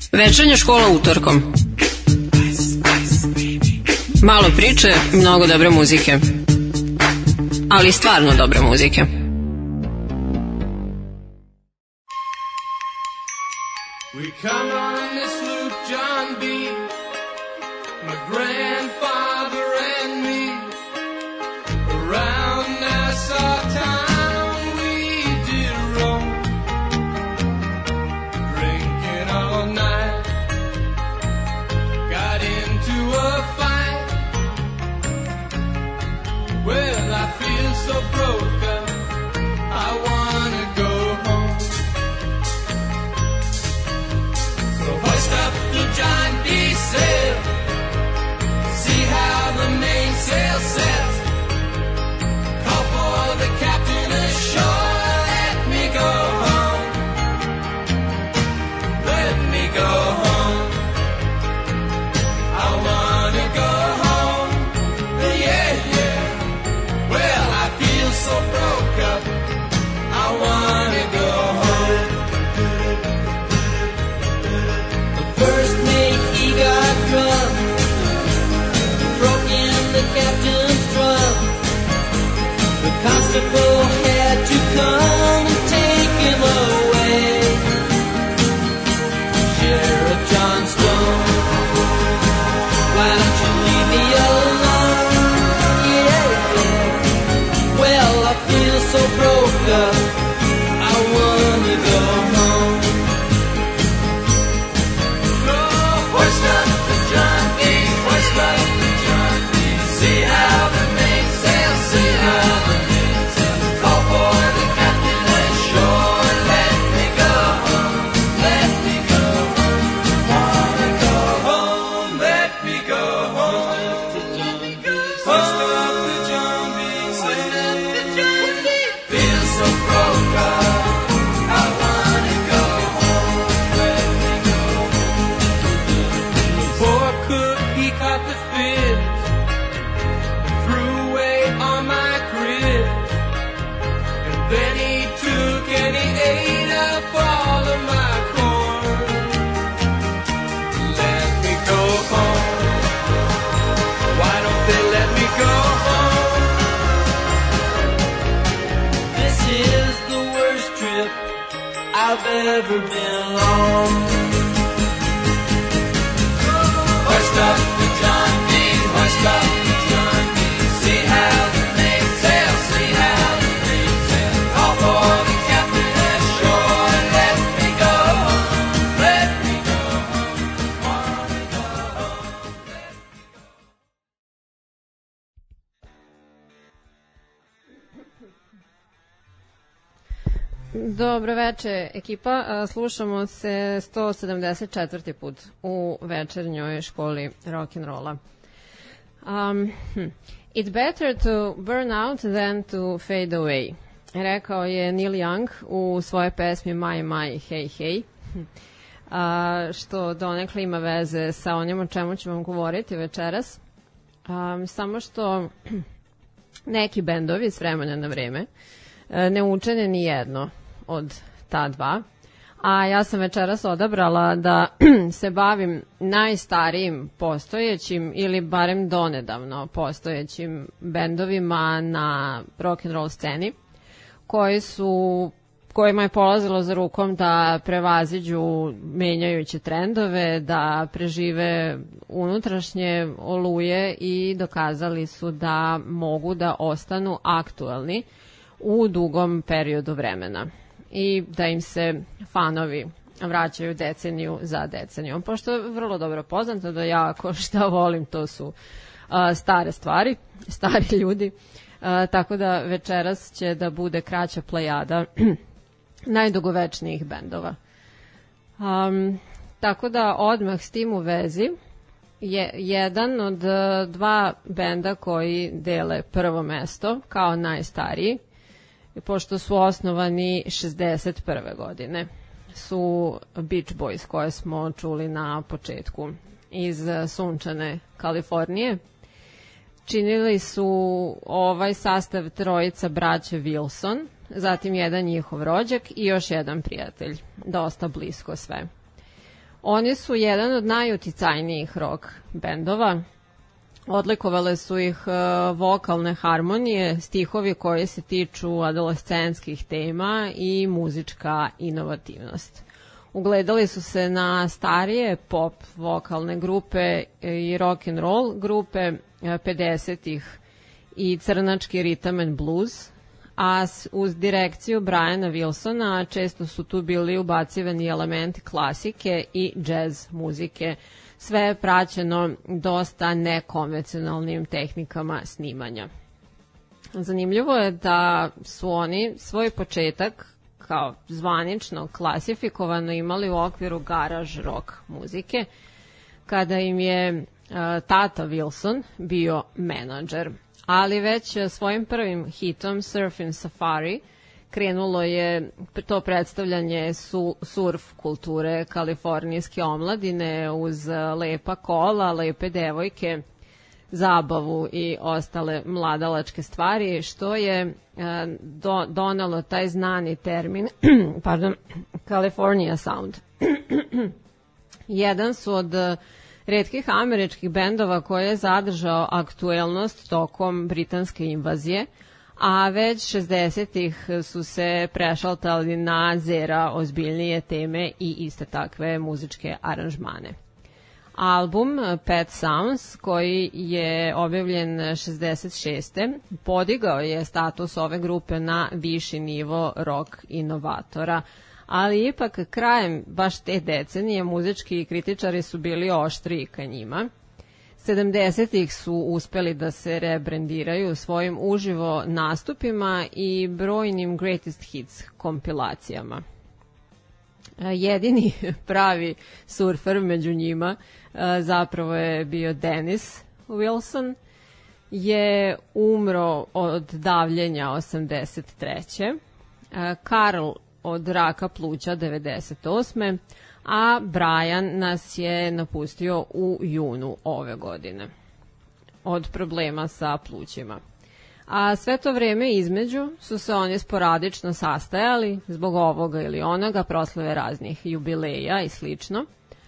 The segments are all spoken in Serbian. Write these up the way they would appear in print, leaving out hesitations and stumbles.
Večernja škola utorkom. Malo priče, mnogo dobre muzike. Ali stvarno dobre muzike. We come on this loop, John B. My grandfather and me. Around Nassau town we did roam, drinking all night. Got into a fight. Well, I feel so broke up, I wanna go home. So hoist up the John D. sail, see how the mainsail sets. Call for the captain ashore, let me go home. Let me go home. I wanna go home. Yeah, yeah. Well, I feel so broke up, I wanna go home. The first mate, he got drunk, broke in the captain's drum. The constable had to come and take him away. Sheriff John Stone, why don't you leave me alone? Yeah, yeah. Well, I feel so broke up, I wanna go home. So hoist up the John D, hoist up the John D. See how the mainsail, see how the mainsail. Call for the captain ashore, let me go home, let me go home. Wanna go home, let me go home. Hoist up the John D, hoist up the John D. Feel so broke up, I wanna go home, let me go home. The poor cook, he caught the fish, threw away all my grits, and then he took and he ate up all of my corn. Let me go home. Why don't they let me go home? This is the worst trip I've ever been on. Hoist up the John D, hoist up the John D. See how the mainsail, see how the mainsail. Call for the captain ashore, let me go home, let me go home. Wanna go home, let me go home. Dobro veče, ekipa. Slušamo se 174. put u večernjoj školi rock'n'rolla. It's better to burn out than to fade away, rekao je Neil Young u svojoj pesmi My My Hey Hey, što donekle ima veze sa onim o čemu ću vam govoriti večeras. Samo što neki bendovi s vremena na vreme ne učene ni jedno od ta dva, a ja sam večeras odabrala da se bavim najstarijim postojećim ili barem donedavno postojećim bendovima na rock'n'roll sceni kojima je polazilo za rukom da prevaziđu menjajuće trendove, da prežive unutrašnje oluje i dokazali su da mogu da ostanu aktuelni u dugom periodu vremena i da im se fanovi vraćaju deceniju za decenijom. Pošto je vrlo dobro poznato da ja ako šta volim to su stare stvari, stari ljudi, tako da večeras će da bude kraća plejada najdugovečnijih bendova. Tako da odmah s tim u vezi je jedan od dva benda koji dele prvo mesto kao najstariji, pošto su osnovani 61. godine, su Beach Boys, koje smo čuli na početku, iz sunčane Kalifornije. Činili su ovaj sastav trojica braće Wilson, zatim jedan njihov rođak i još jedan prijatelj, dosta blisko sve. Oni su jedan od najuticajnijih rock bendova. Odlikovale su ih vokalne harmonije, stihovi koji se tiču adolescentskih tema i muzička inovativnost. Ugledali su se na starije pop vokalne grupe i rock and roll grupe 50-ih i crnački rhythm and blues, a uz direkciju Briana Wilsona često su tu bili ubacivani elementi klasike i jazz muzike. Sve je praćeno dosta nekonvencionalnim tehnikama snimanja. Zanimljivo je da su oni svoj početak kao zvanično klasifikovano imali u okviru garage rock muzike, kada im je tata Wilson bio menadžer. Ali već svojim prvim hitom Surfin' Safari krenulo je to predstavljanje surf kulture kalifornijske omladine uz lepa kola, lepe devojke, zabavu i ostale mladalačke stvari, što je donalo taj znani termin California Sound. Jedan su od retkih američkih bendova koji je zadržao aktuelnost tokom britanske invazije, a već 60-ih su se prešaltali na zera ozbiljnije teme i iste takve muzičke aranžmane. Album Pet Sounds, koji je objavljen 66. podigao je status ove grupe na viši nivo rock inovatora, ali ipak krajem baš te decenije muzički kritičari su bili oštriji ka njima. 70-ih su uspeli da se rebrendiraju svojim uživo nastupima i brojnim greatest hits kompilacijama. Jedini pravi surfer među njima zapravo je bio Dennis Wilson, je umro od davljenja 83. Karl od raka pluća 98. a Brian nas je napustio u junu ove godine od problema sa plućima. A sve to vreme između su se oni sporadično sastajali zbog ovoga ili onoga, proslave raznih jubileja i slično.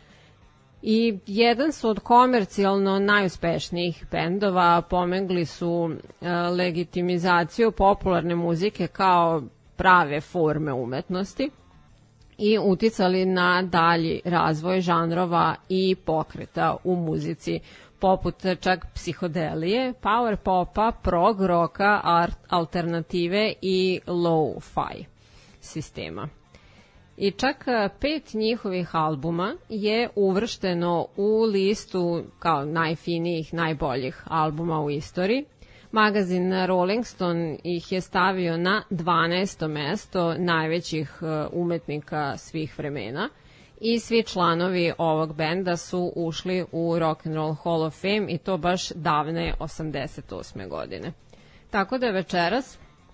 I jedan su od komercijalno najuspešnijih bendova, pomogli su legitimizaciju popularne muzike kao prave forme umetnosti i uticali na dalji razvoj žanrova i pokreta u muzici, poput čak psihodelije, power popa, prog roka, alternative i low-fi sistema. I čak 5 njihovih albuma je uvršteno u listu kao najfinijih, najboljih albuma u istoriji. Magazin Rolling Stone ih je stavio na 12. mesto najvećih umetnika svih vremena i svi članovi ovog benda su ušli u Rock and Roll Hall of Fame i to baš davne 88. godine. Tako da večeras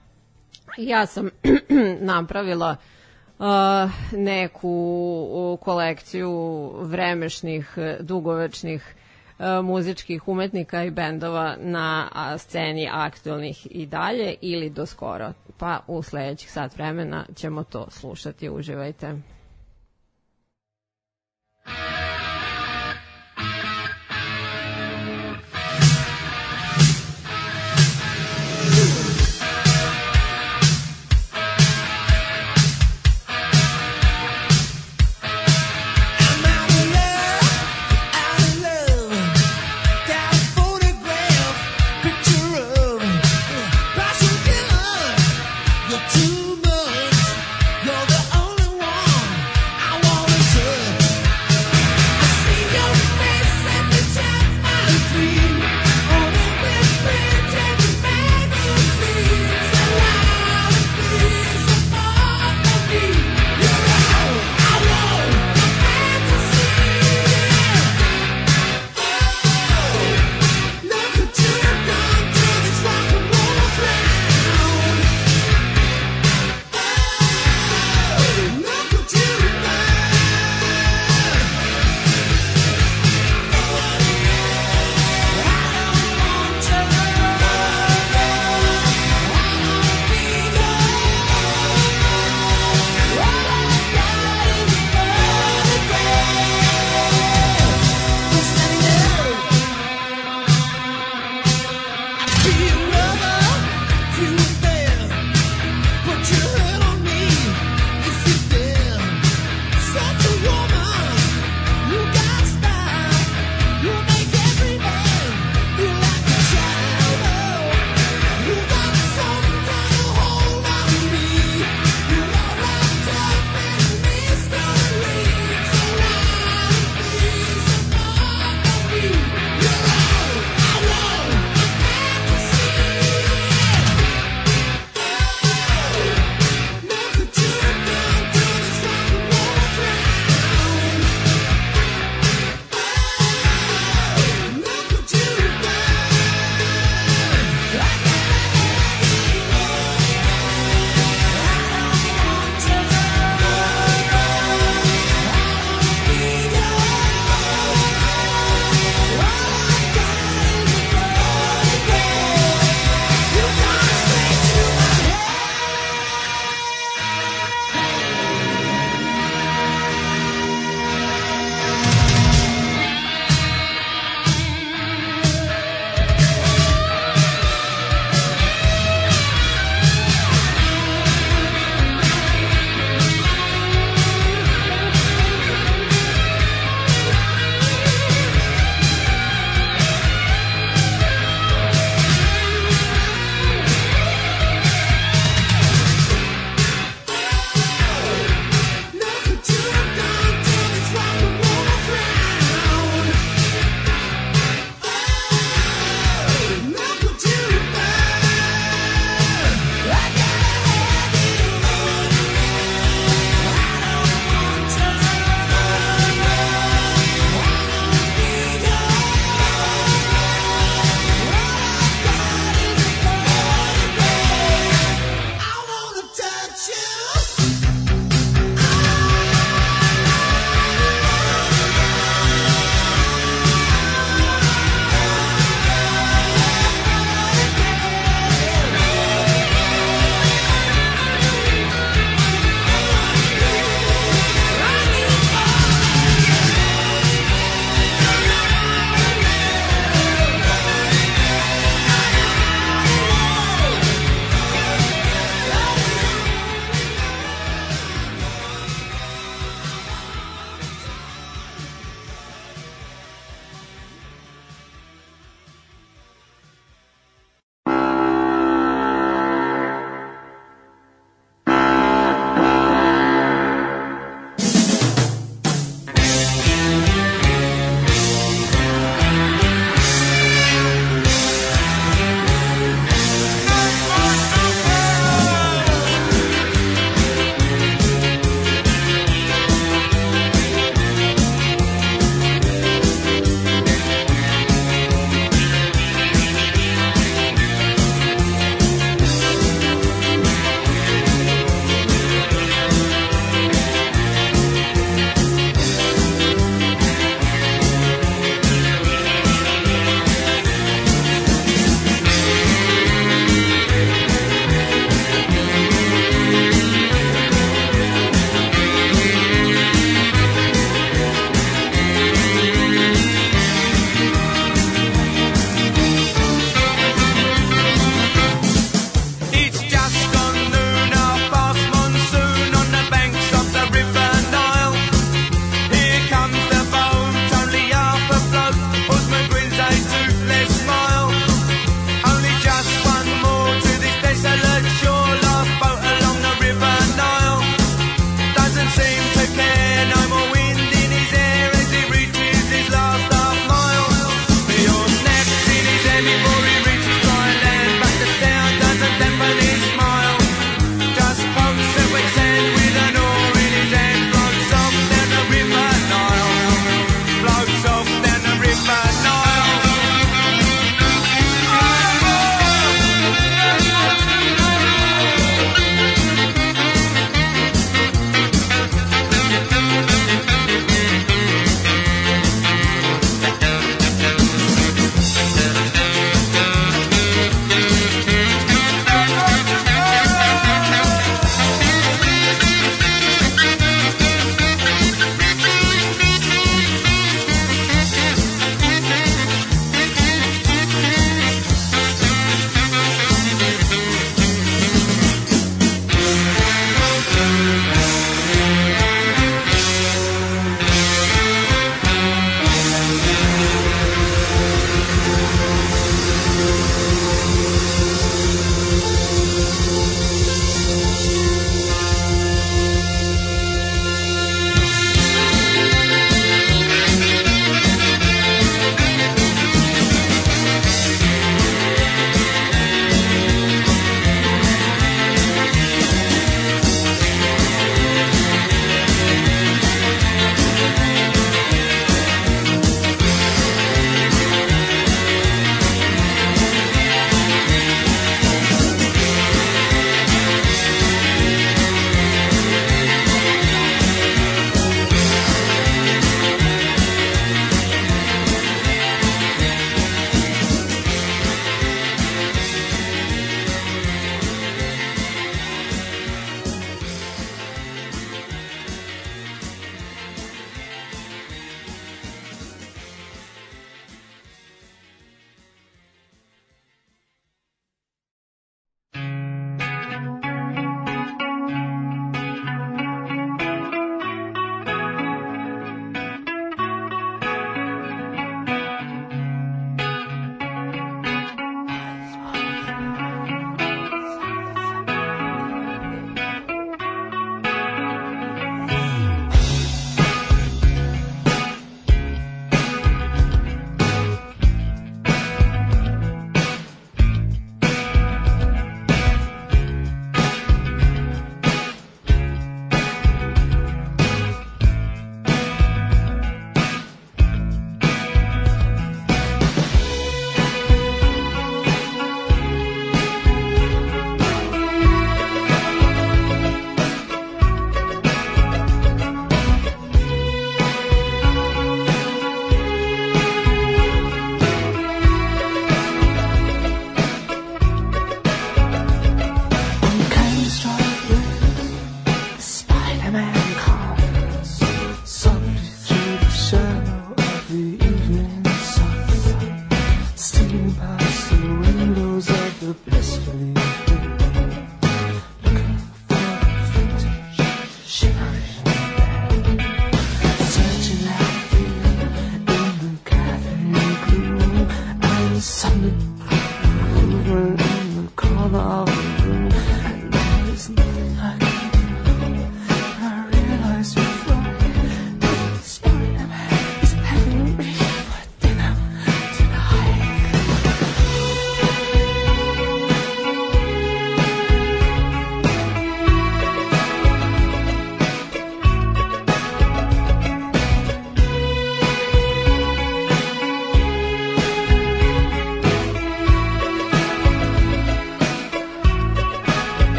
ja sam napravila neku kolekciju vremešnih, dugovečnih muzičkih umetnika i bendova na sceni aktualnih i dalje ili do skoro. Pa u sledećih sat vremena ćemo to slušati. Uživajte.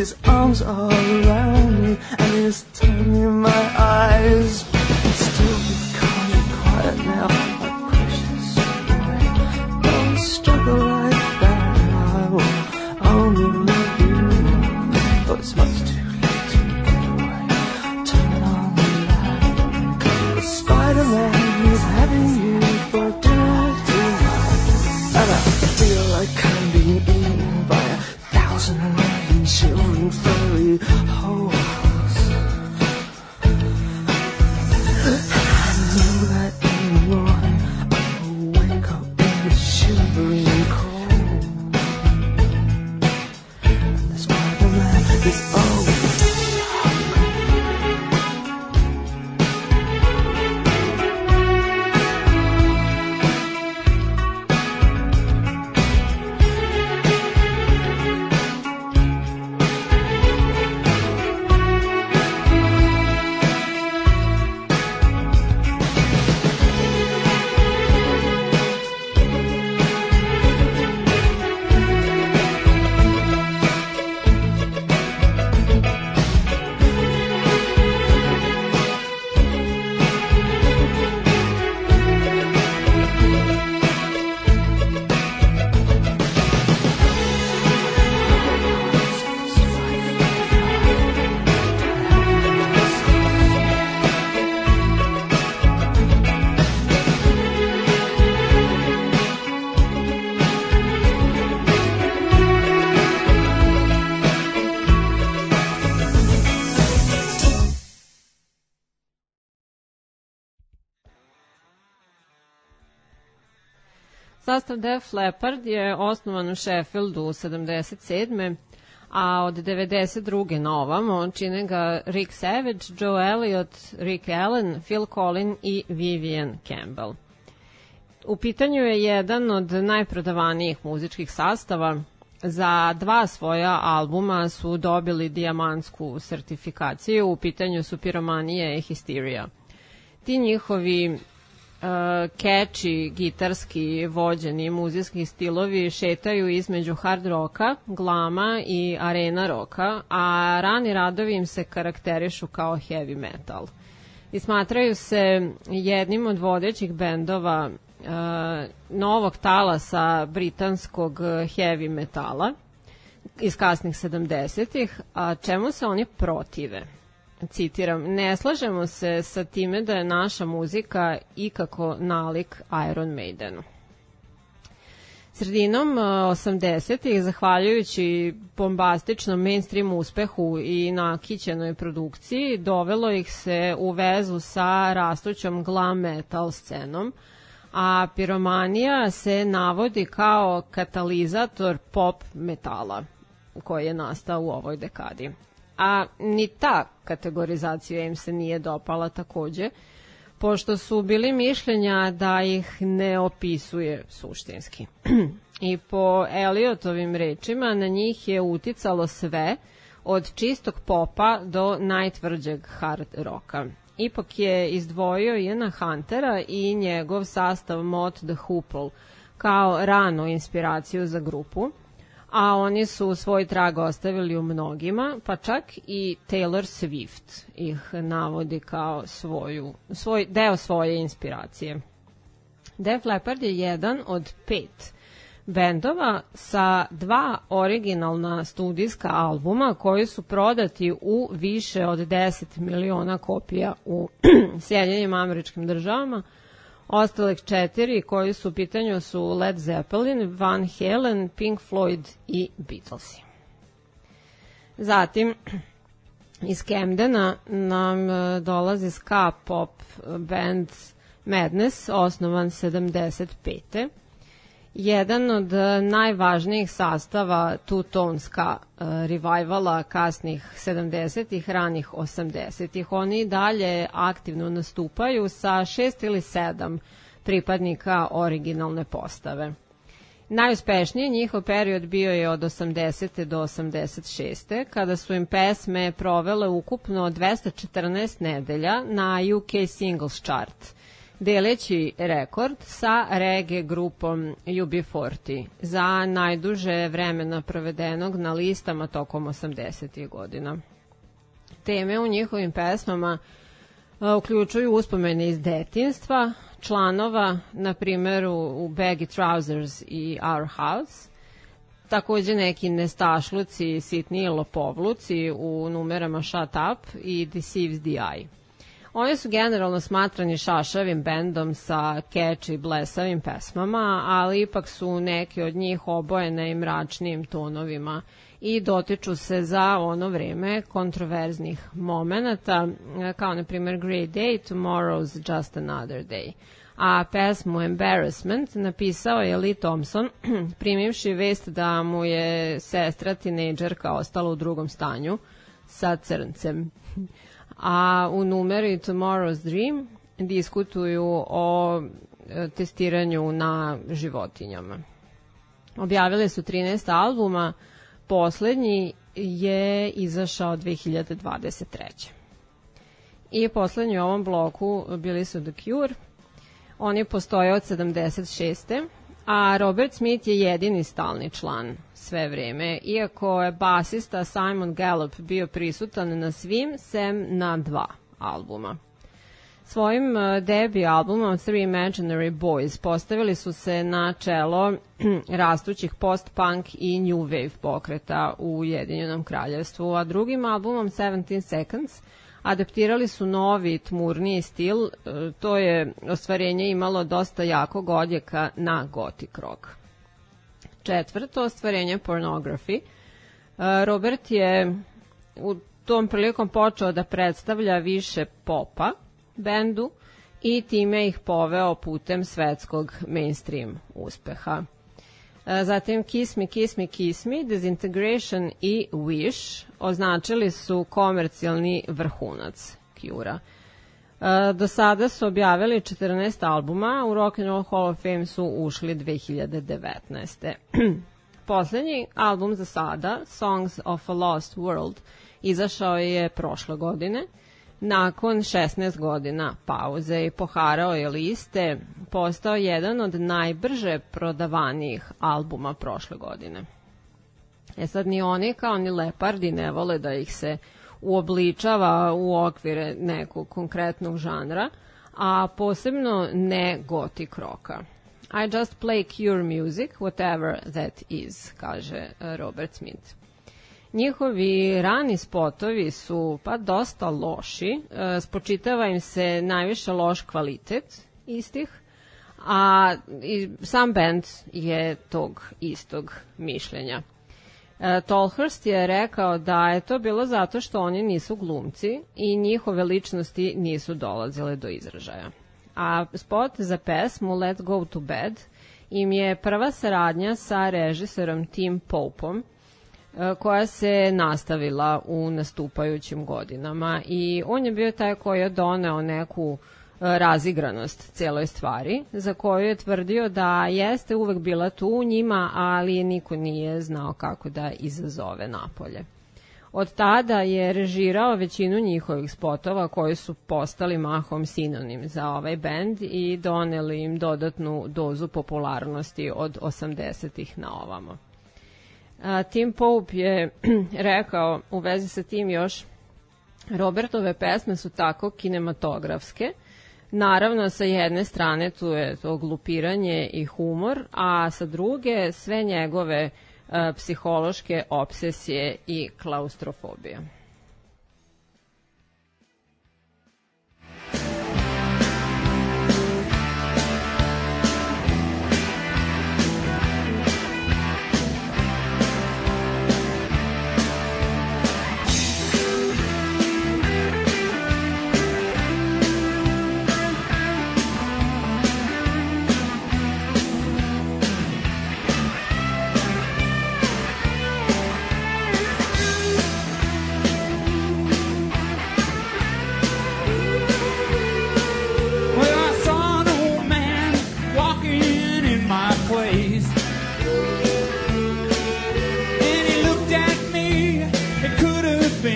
his arms all around me, and he's turning my eyes. Still be calm and quiet now, my precious boy. Don't struggle like that, I will only love you. But it's much too late to get away. Turn on the light. Spider-Man is having you for dinner tonight, and I feel like I'm being eaten by 1,000 million shivering furry holes. I know that in the morning I will wake up in the shivering cold. And the Spider-Man is always Sastav Def Leppard je osnovan u Sheffieldu 77. a od 92. na ovamo čine ga Rick Savage, Joe Elliott, Rick Allen, Phil Collins i Vivian Campbell. U pitanju je jedan od najprodavanijih muzičkih sastava. Za 2 svoja albuma su dobili dijamantsku sertifikaciju. U pitanju su Piromanije i Hysteria. Ti njihovi catchy, gitarski vođeni muzijski stilovi šetaju između hard roka, glama i arena roka, a rani radovi im se karakterišu kao heavy metal. I smatraju se jednim od vodećih bendova novog talasa britanskog heavy metala iz kasnih 70-ih, a čemu se oni protive? Citiram, ne slažemo se sa time da je naša muzika ikako nalik Iron Maidenu. Sredinom 80-ih, zahvaljujući bombastičnom mainstream uspehu i nakićenoj produkciji, dovelo ih se u vezu sa rastućom glam metal scenom, a Piromanija se navodi kao katalizator pop metala koji je nastao u ovoj dekadi. A ni ta kategorizacija im se nije dopala takođe, pošto su bili mišljenja da ih ne opisuje suštinski. I po Elliotovim rečima na njih je uticalo sve, od čistog popa do najtvrđeg hard roka. Ipak je izdvojio Iana Huntera i njegov sastav Mott the Hoople kao ranu inspiraciju za grupu, a oni su svoj trag ostavili u mnogima, pa čak i Taylor Swift ih navodi kao deo svoje inspiracije. Def Leppard je jedan od 5 bendova sa 2 originalna studijska albuma koji su prodati u više od 10 miliona kopija u Sjedinjenim Američkim Državama. Ostalih 4 koji su u pitanju su Led Zeppelin, Van Halen, Pink Floyd i Beatlesi. Zatim, iz Camdena nam dolazi ska pop band Madness, osnovan 75. Jedan od najvažnijih sastava two-tone ska revivala kasnih 70-ih, ranih 80-ih. Oni dalje aktivno nastupaju sa 6 ili 7 pripadnika originalne postave. Najuspešniji njihov period bio je od 80. do 86. kada su im pesme provele ukupno 214 nedelja na UK Singles Chart deleći rekord sa reggae grupom UB40 za najduže vremena provedenog na listama tokom 80. godina. Teme u njihovim pesmama uključuju uspomene iz detinjstva, članova, na primjer u Baggy Trousers i Our House, takođe neki nestašluci, sitni lopovluci u numerama Shut Up i Deceives the Eye. Oni su generalno smatrani šašavim bendom sa catchy, blesavim pesmama, ali ipak su neki od njih obojene i mračnijim tonovima i dotiču se za ono vreme kontroverznih momenata, kao na primjer Great Day, Tomorrow's Just Another Day. A pesmu Embarrassment napisao je Lee Thompson, primivši vest da mu je sestra tinejdžerka ostala u drugom stanju sa crncem. A u numeri Tomorrow's Dream diskutuju o testiranju na životinjama. Objavili su 13 albuma, poslednji je izašao 2023. I poslednji u ovom bloku bili su The Cure. Oni postoje od 76. A Robert Smith je jedini stalni član sve vreme, iako je basista Simon Gallup bio prisutan na svim sem na 2 albuma. Svojim debi albumom Three Imaginary Boys postavili su se na čelo rastućih post-punk i new wave pokreta u Ujedinjenom kraljevstvu, a drugim albumom 17 Seconds adaptirali su novi, tmurniji stil, to je ostvarenje imalo dosta jakog odjeka na gothic rock. Četvrto ostvarenje Pornography. Robert je u tom prilikom počeo da predstavlja više popa bendu i time ih poveo putem svetskog mainstream uspeha. Zatim Kiss Me, Kiss Me, Kiss Me, Disintegration i Wish označili su komercijalni vrhunac Cure-a. Do sada su objavili 14 albuma, u Rock and Roll Hall of Fame su ušli 2019. Poslednji album za sada, Songs of a Lost World, izašao je prošle godine. Nakon 16 godina pauze i poharao je liste, postao jedan od najbrže prodavanijih albuma prošle godine. Sad ni oni kao ni lepardi ne vole da ih se uobličava u okvire nekog konkretnog žanra, a posebno ne gothic rocka. I just play Cure music, whatever that is, kaže Robert Smith. Njihovi rani spotovi su pa dosta loši, spočitava im se najviše loš kvalitet istih, a i sam band je tog istog mišljenja. Tolhurst je rekao da je to bilo zato što oni nisu glumci i njihove ličnosti nisu dolazile do izražaja. A spot za pesmu Let's Go to Bed im je prva saradnja sa režiserom Tim Popeom, koja se nastavila u nastupajućim godinama i on je bio taj koji je doneo neku razigranost celoj stvari, za koju je tvrdio da jeste uvek bila tu u njima, ali niko nije znao kako da izazove napolje. Od tada je režirao većinu njihovih spotova koji su postali mahom sinonim za ovaj bend i doneli im dodatnu dozu popularnosti od 80-ih na ovamo. Tim Pope je rekao u vezi sa tim još: Robertove pesme su tako kinematografske. Naravno, sa jedne strane tu je to glupiranje i humor, a sa druge sve njegove psihološke obsesije i klaustrofobija.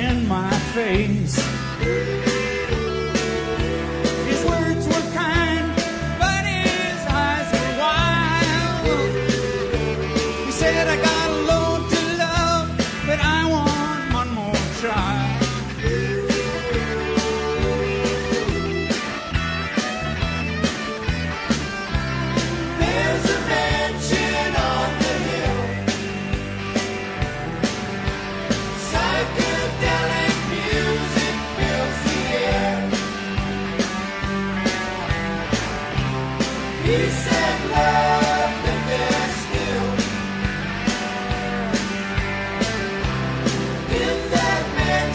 His words were kind, try. There's a mansion on the hill, psychedelic music fills the air. Peace and love live there still. In that mansion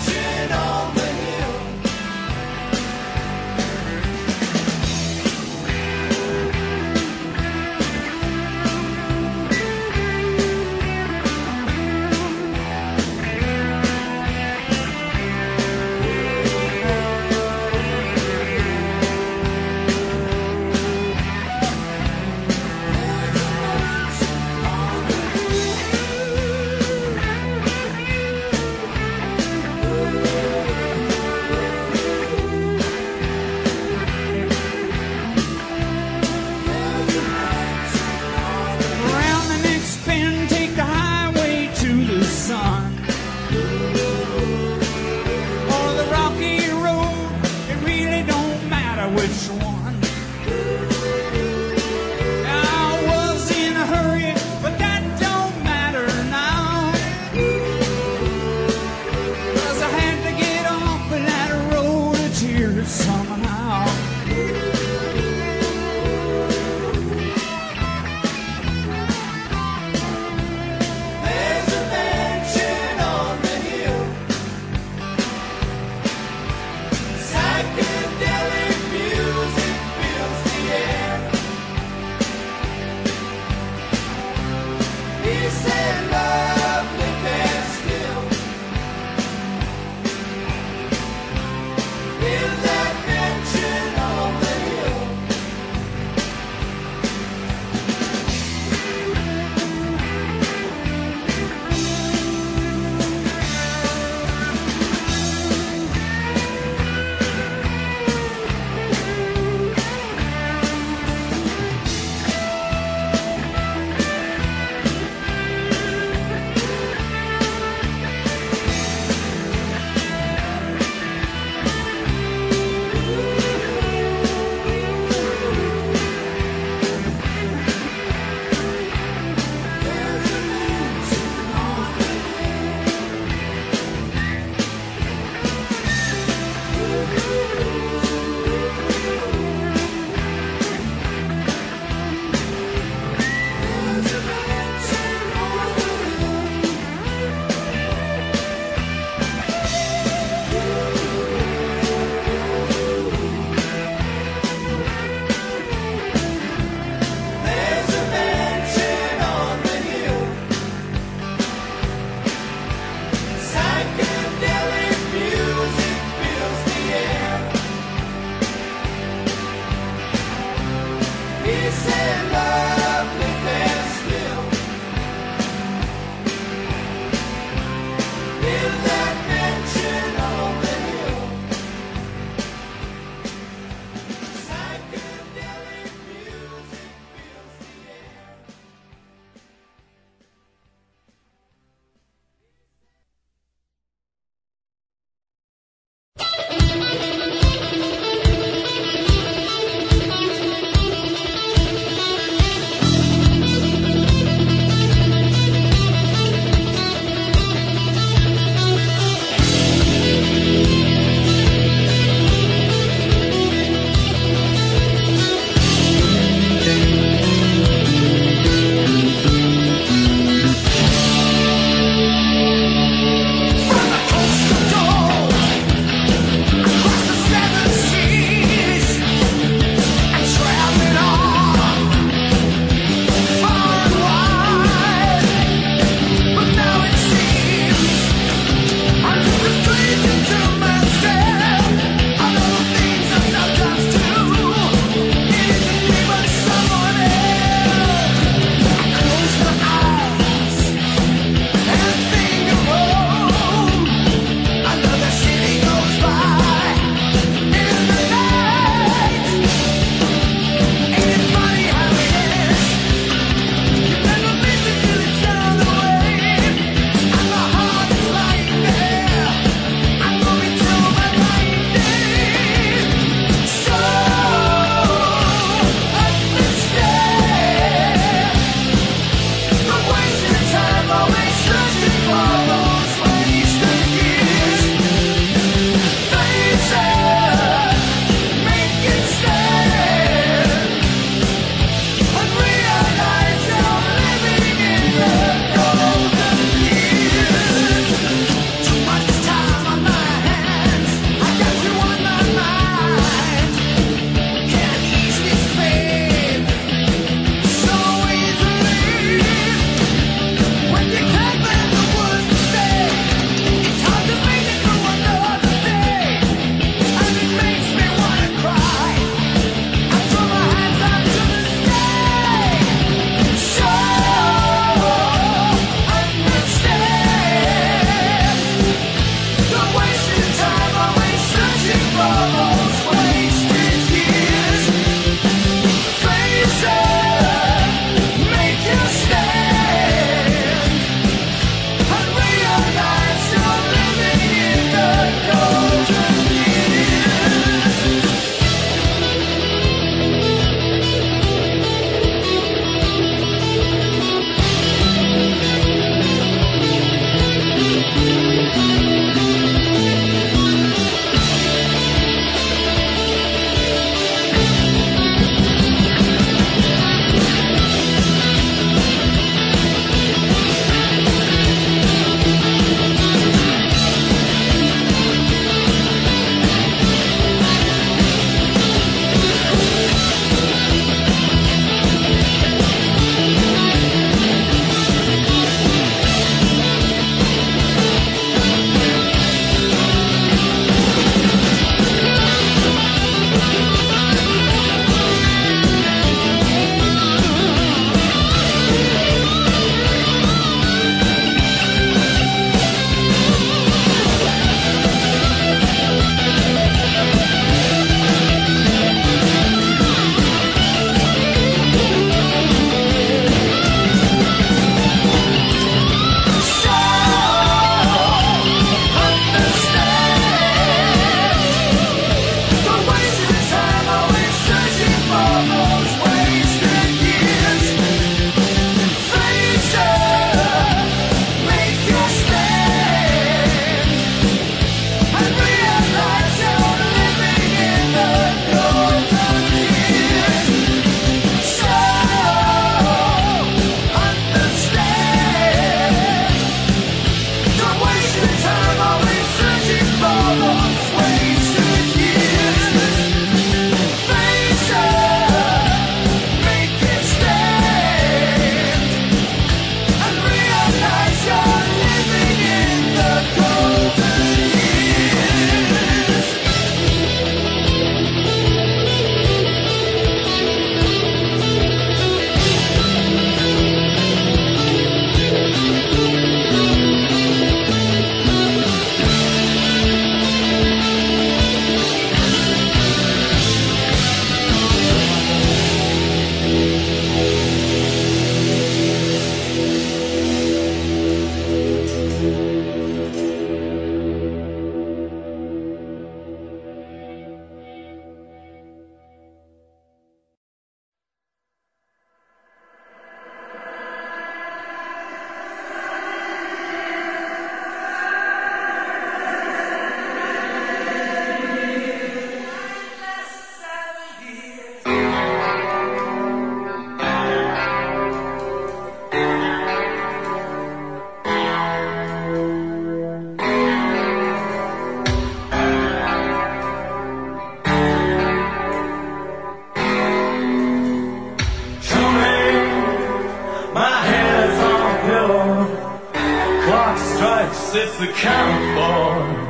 to count for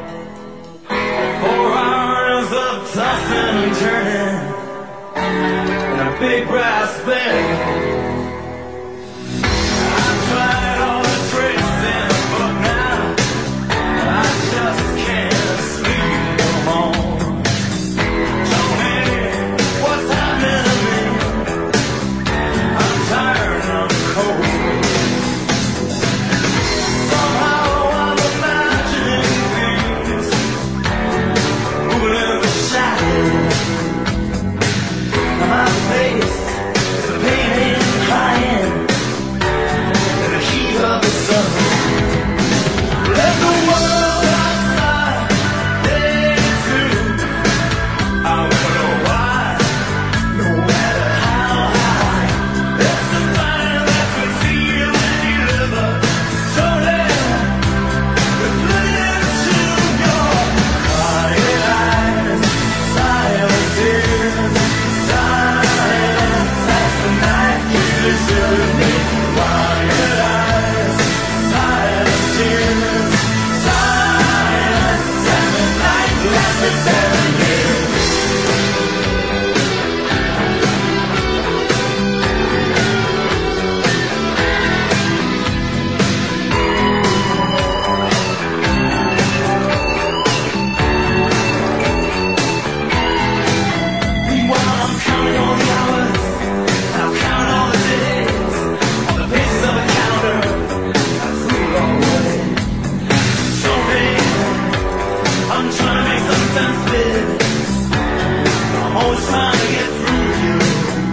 4 hours of tossing and turning in a big brass band. I've tried all the tricks in the book now, I just can't sleep no more. Tell me what's happening to me, I'm tired and I'm cold. Somehow I'm imagining things moving in the shadows. My face is a painting crying in the heat of the sun. Let the world outside dance too. I wanna know why, no matter how high. It's a sign that's concealed and delivered. So then, it's leading to your quiet eyes, silent tears. Silence, that's the night you deserve me. Quiet eyes, silent tears. Silence, and the night lasted 7 years. Meanwhile, I'm counting all the hours, and I'm counting all the days, on the pages of a calendar, I threw it all away. So big, I'm trying to make some sense of it. I'm always trying to get through to you.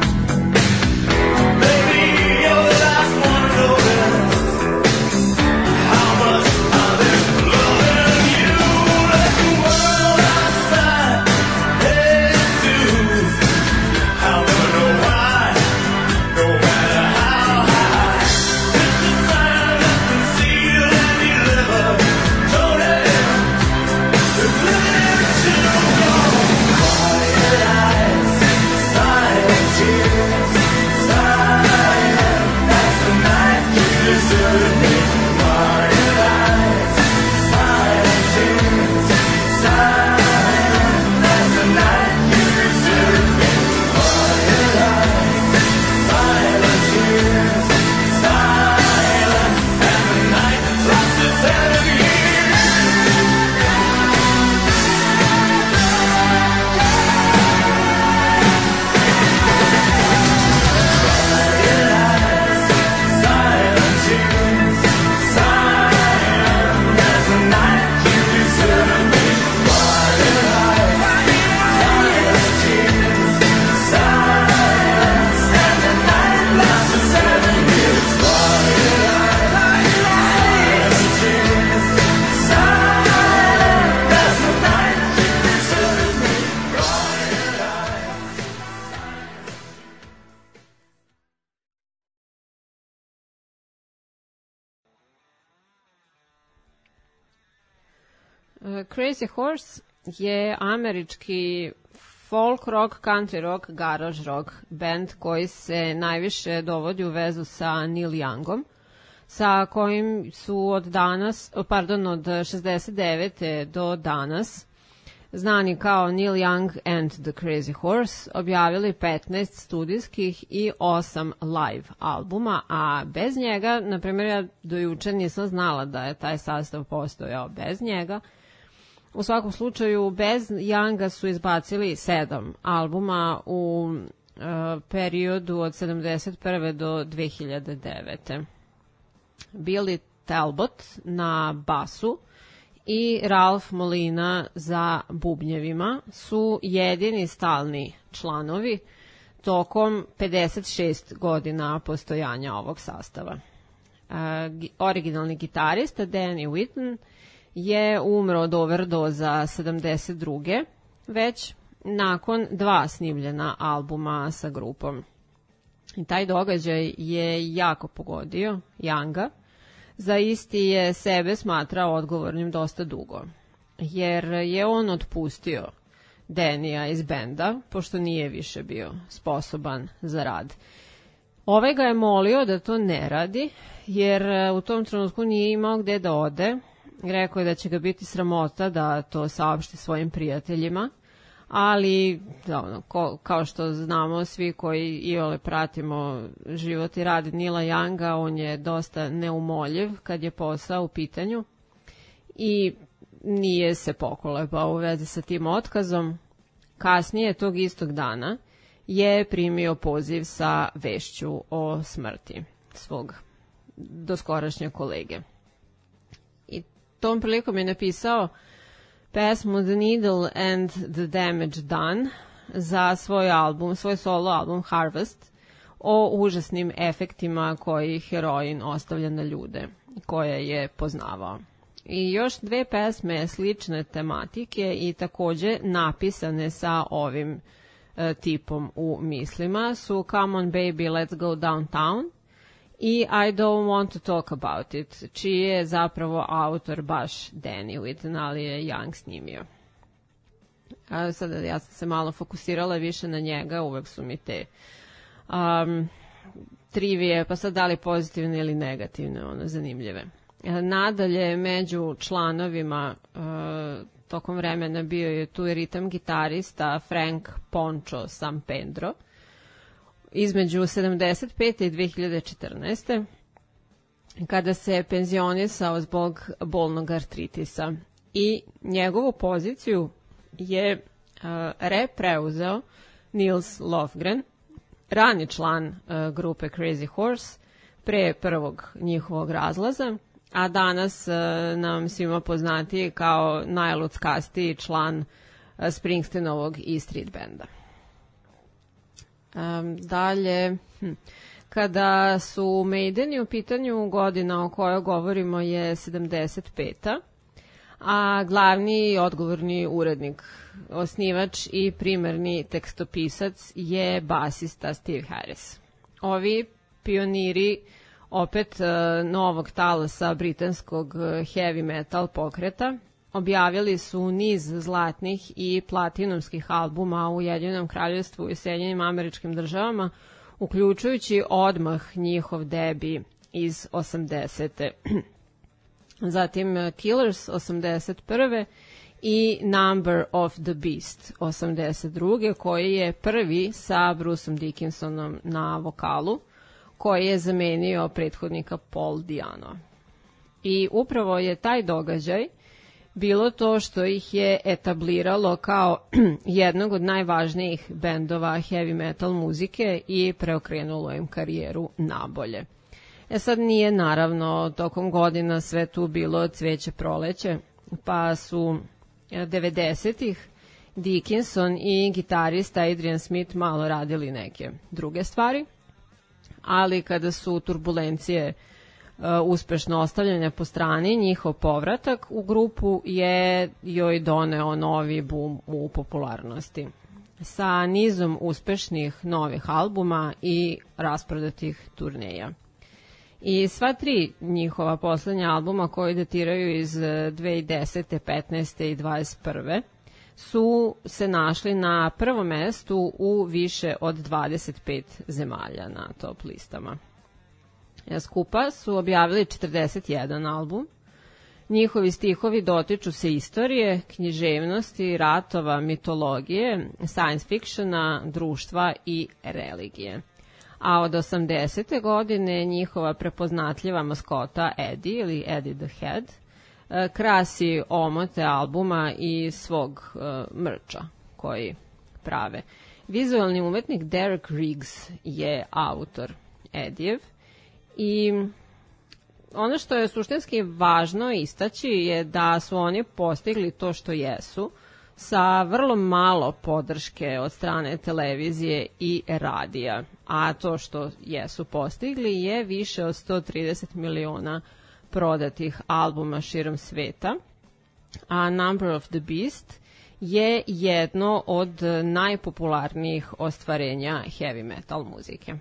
Baby, you're the last one to notice how much I've been loving you. Let the world outside dance too. I'll never know why, no matter how high. It's a sign that's concealed and delivered. Tony, it's living to your quiet eyes, silent tears, silent. That's the night you deserve me. Quiet eyes, silent tears, silent. That's the night you deserve me. Quiet eyes, silent tears, silent. And the night lasted 7 years. Silent tears, silent. That's the night you deserve me. Quiet eyes, silent tears, silence. And the night lasted 7 years. Quiet eyes, silent tears, silent. That's the night you deserve me. Quiet eyes. Crazy Horse je američki folk rock, country rock, garage rock band koji se najviše dovodi u vezu sa Neil Youngom, sa kojim su od 69. do danas znani kao Neil Young and the Crazy Horse objavili 15 studijskih i 8 live albuma, a bez njega, na primjer, ja do juče nisam znala da je taj sastav postojao bez njega. U svakom slučaju, bez Younga su izbacili 7 albuma u periodu od 71. do 2009. Billy Talbot na basu i Ralph Molina za bubnjevima su jedini stalni članovi tokom 56 godina postojanja ovog sastava. Originalni gitarista Danny Whitten je umro od overdoza 72. već nakon 2 snimljena albuma sa grupom. I taj događaj je jako pogodio Younga. Za isti je sebe smatrao odgovornim dosta dugo, jer je on otpustio Denija iz benda, pošto nije više bio sposoban za rad. Ovaj ga je molio da to ne radi, jer u tom trenutku nije imao gde da ode, Rekao je da će ga biti sramota da to saopšti svojim prijateljima, ali kao što znamo svi koji iole pratimo život i rad Nila Younga, on je dosta neumoljiv kad je posao u pitanju i nije se pokolebao u vezi sa tim otkazom. Kasnije tog istog dana je primio poziv sa vešću o smrti svog doskorašnjeg kolege. I tom prilikom je napisao pesmu The Needle and the Damage Done za svoj solo album Harvest, o užasnim efektima koji heroin ostavlja na ljude koje je poznavao. I još dve pesme slične tematike i takođe napisane sa ovim tipom u mislima su Come on Baby, Let's Go Downtown i I Don't Want to Talk About It, čiji je zapravo autor baš Danny Whitten, ali je Young snimio. Sada ja sam se malo fokusirala više na njega, uvek su mi te trivije, pa sad da li pozitivne ili negativne, zanimljive. Nadalje, među članovima tokom vremena bio je tu i ritam gitarista Frank Poncho Sampedro između 75. i 2014. kada se penzionisao zbog bolnog artritisa i njegovu poziciju je preuzeo Nils Lofgren, rani član grupe Crazy Horse, pre prvog njihovog razlaza, a danas nam svima poznatiji kao najluckastiji član Springsteenovog E Street benda. Dalje, kada su Maideni u pitanju, godina o kojoj govorimo je 75. A glavni i odgovorni urednik, osnivač i primarni tekstopisac je basista Steve Harris. Ovi pioniri opet novog talasa britanskog heavy metal pokreta objavili su niz zlatnih i platinumskih albuma u Ujedinjenom kraljevstvu i Sjedinjenim Američkim Državama, uključujući odmah njihov debi iz 80. Zatim Killers 81. i Number of the Beast 82. koji je prvi sa Bruceom Dickinsonom na vokalu, koji je zamenio prethodnika Paul Diano. I upravo je taj događaj bilo to što ih je etabliralo kao jednog od najvažnijih bendova heavy metal muzike i preokrenulo im karijeru nabolje. Sad nije naravno tokom godina sve tu bilo cveće proleće, pa su 90-ih Dickinson i gitarista Adrian Smith malo radili neke druge stvari, ali kada su turbulencije uspešno ostavljene po strani, njihov povratak u grupu je joj doneo novi bum u popularnosti sa nizom uspešnih novih albuma i rasprodatih turneja. I sva tri njihova poslednja albuma koji datiraju iz 2010. 15. i 21. su se našli na prvom mestu u više od 25 zemalja na top listama. Skupa su objavili 41 album. Njihovi stihovi dotiču se istorije, književnosti, ratova, mitologije, science fictiona, društva i religije. A od 80. godine njihova prepoznatljiva maskota Eddie ili Eddie the Head krasi omote albuma i svog mrča koji prave. Vizualni umetnik Derek Riggs je autor Eddijev i ono što je suštinski važno istaći je da su oni postigli to što jesu sa vrlo malo podrške od strane televizije i radija, a to što jesu postigli je više od 130 miliona prodatih albuma širom sveta, a Number of the Beast je jedno od najpopularnijih ostvarenja heavy metal muzike.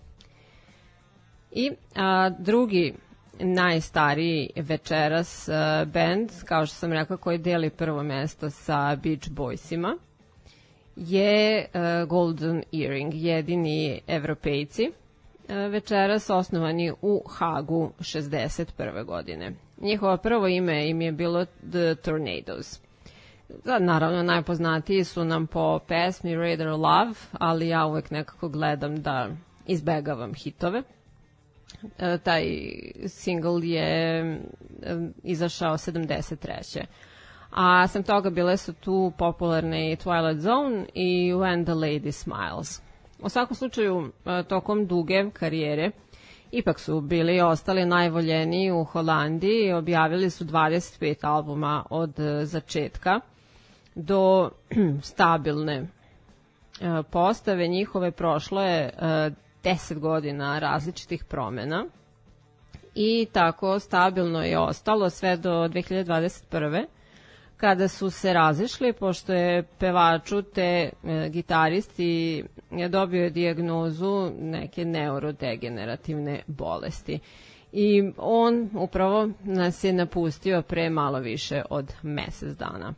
I drugi najstariji večeras band, kao što sam rekla, koji deli prvo mesto sa Beach Boysima, je Golden Earring, jedini evropejci večeras osnovani u Hagu 61. godine. Njihovo prvo ime im je bilo The Tornadoes. Naravno, najpoznatiji su nam po pesmi Radar Love, ali ja uvek nekako gledam da izbegavam hitove. Taj single je izašao 73. A sam toga bile su tu popularne i Twilight Zone i When the Lady Smiles. U svakom slučaju, tokom duge karijere, ipak su bili i ostali najvoljeniji u Holandiji i objavili su 25 albuma od začetka do stabilne postave njihove. Prošlo je 10 godina različitih promena i tako stabilno je ostalo sve do 2021. kada su se razišli, pošto je pevaču te gitaristi dobio dijagnozu neke neurodegenerativne bolesti. I on upravo nas je napustio pre malo više od mesec dana.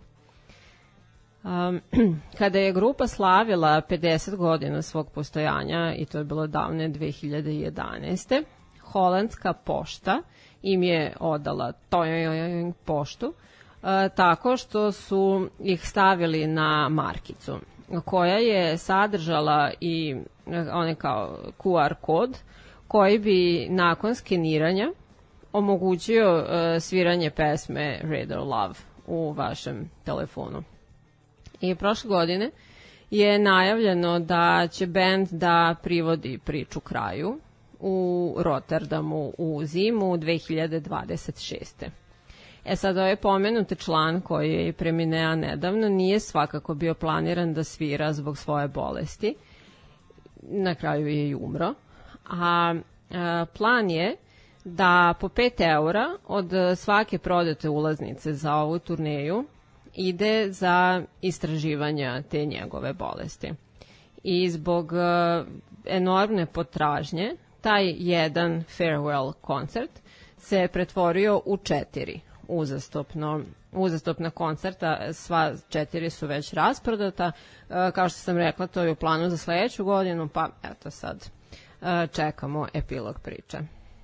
Kada je grupa slavila 50 godina svog postojanja, i to je bilo davne 2011. Holandska pošta im je odala poštu, tako što su ih stavili na markicu koja je sadržala i onaj kao QR kod koji bi nakon skeniranja omogućio sviranje pesme Radar Love u vašem telefonu. I prošle godine je najavljeno da će bend da privodi priču kraju u Rotterdamu u zimu 2026. Sad, ovaj pomenuti član koji je preminea nedavno nije svakako bio planiran da svira zbog svoje bolesti. Na kraju je i umro. A plan je da po 5 eura od svake prodate ulaznice za ovu turneju ide za istraživanja te njegove bolesti. I zbog enormne potražnje, taj jedan farewell koncert se pretvorio u 4 uzastopna koncerta, sva 4 su već rasprodata. Kao što sam rekla, to je u planu za sledeću godinu, pa eto sad čekamo epilog priče.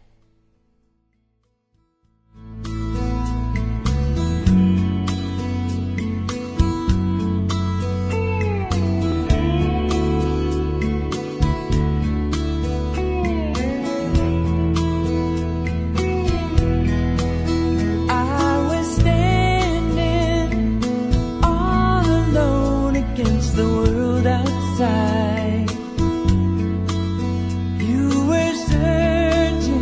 The world outside, you were searching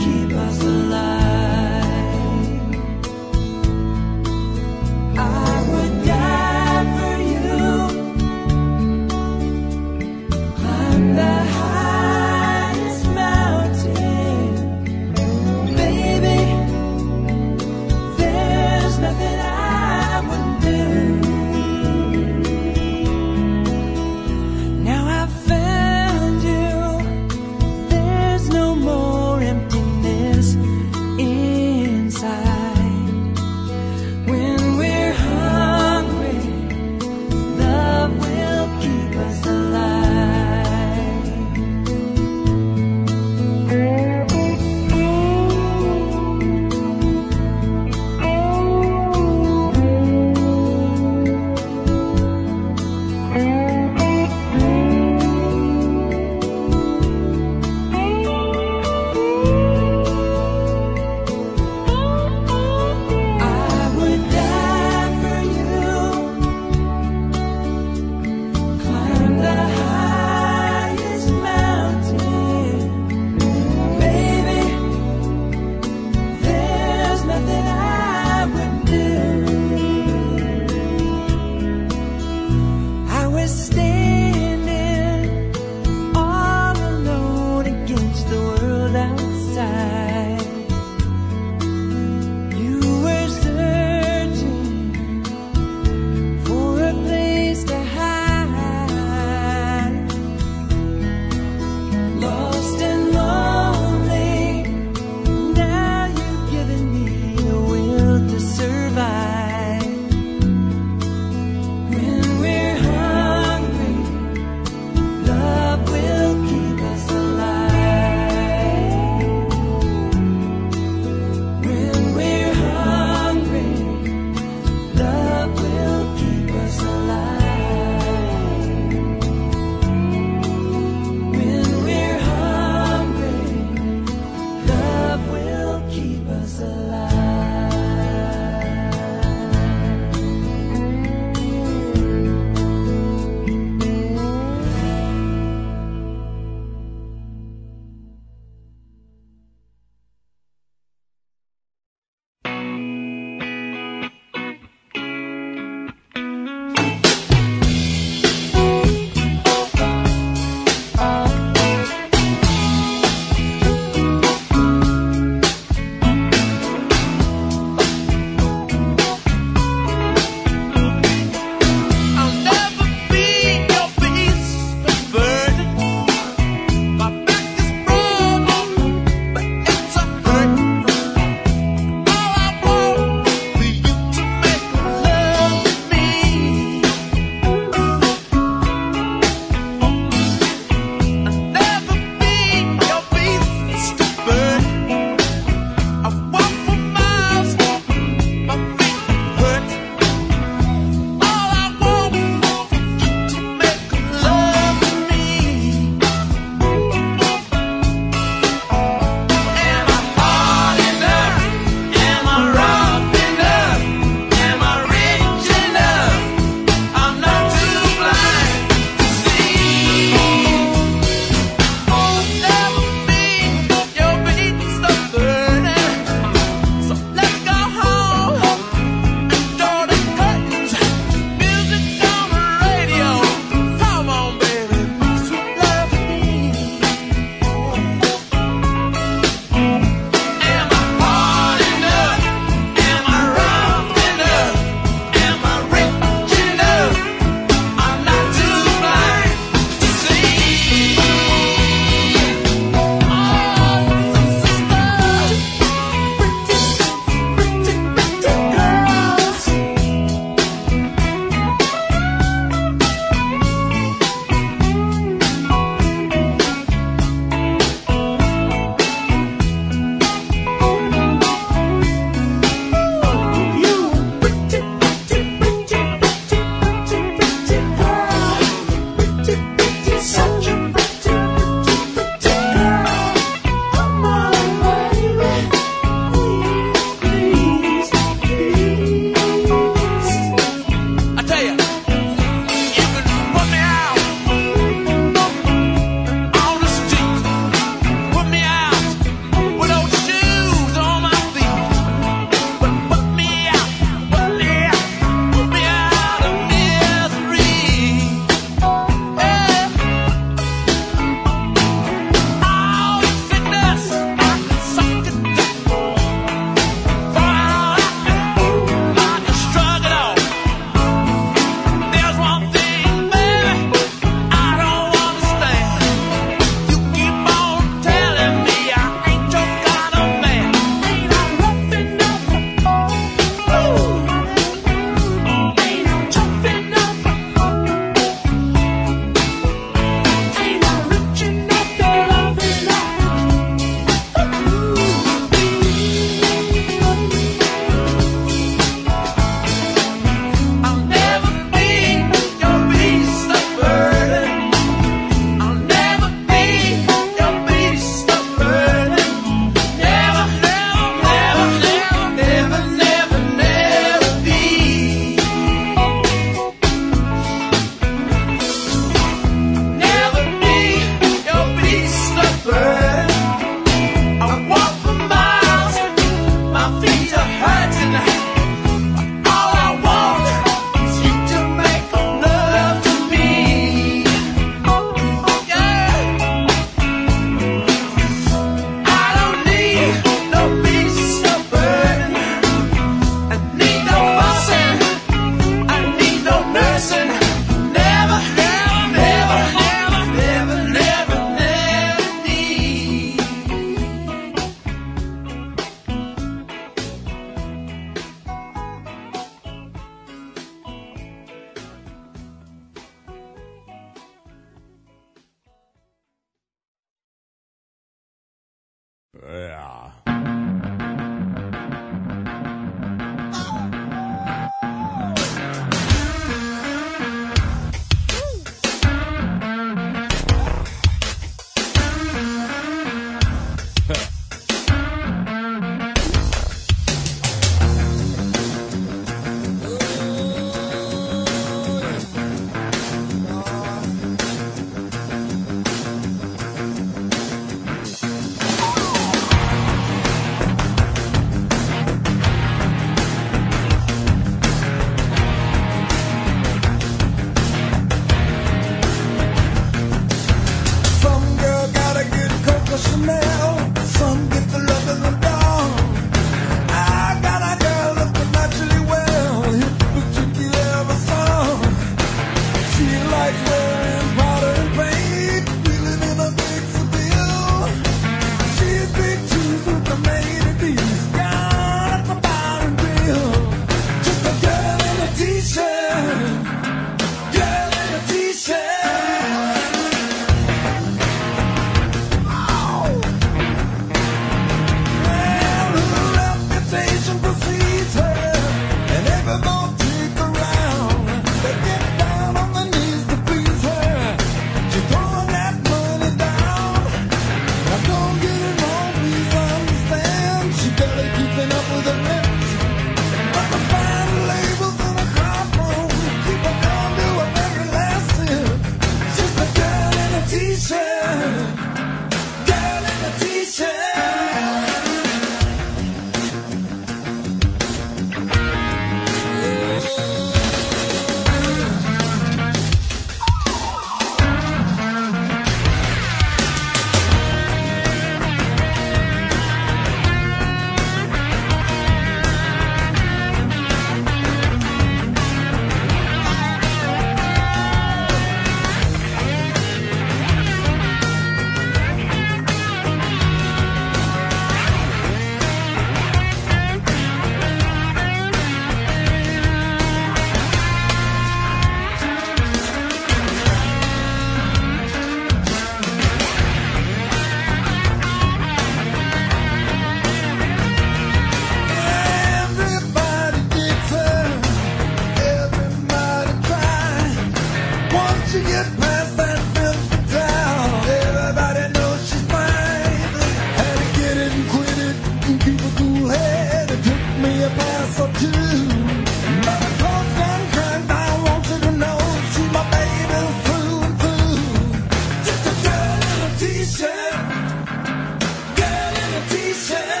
she gets past that filthy town, everybody knows she's mine. Had to get it and quit it and keep a cool head. It took me a pass or two, but a close one cracked. I want you to know she's my baby through and through. Just a girl in a t-shirt, girl in a t-shirt.